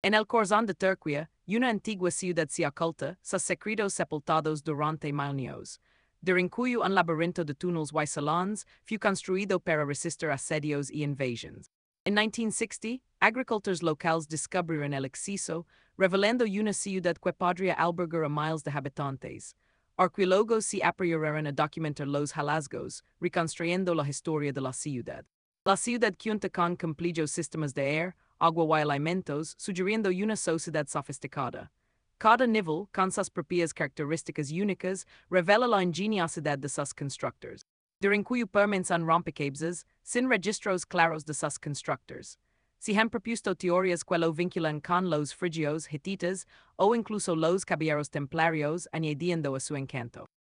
En el corazón de Turquía, una antigua ciudad se oculta, sus secretos sepultados durante milenios, during cuyo un laberinto de túneles y salons fue construido para resistir asedios y invasions. En 1960, agricultores locales descubrieron el acceso, revelando una ciudad que podría albergar a miles de habitantes. Arqueólogos se apresuraron a documentar los hallazgos, reconstruyendo la historia de la ciudad. La ciudad cuenta con complejos sistemas de aire, agua y alimentos, sugiriendo una sociedad sofisticada. Cada nivel, con sus propias características únicas, revela la ingeniosidad de sus constructores. During cuyo permanecen rompecabezas, sin registros claros de sus constructores. Se han propuesto teorías que lo vinculan con los frigios, hititas o incluso los caballeros templarios, añadiendo a su encanto.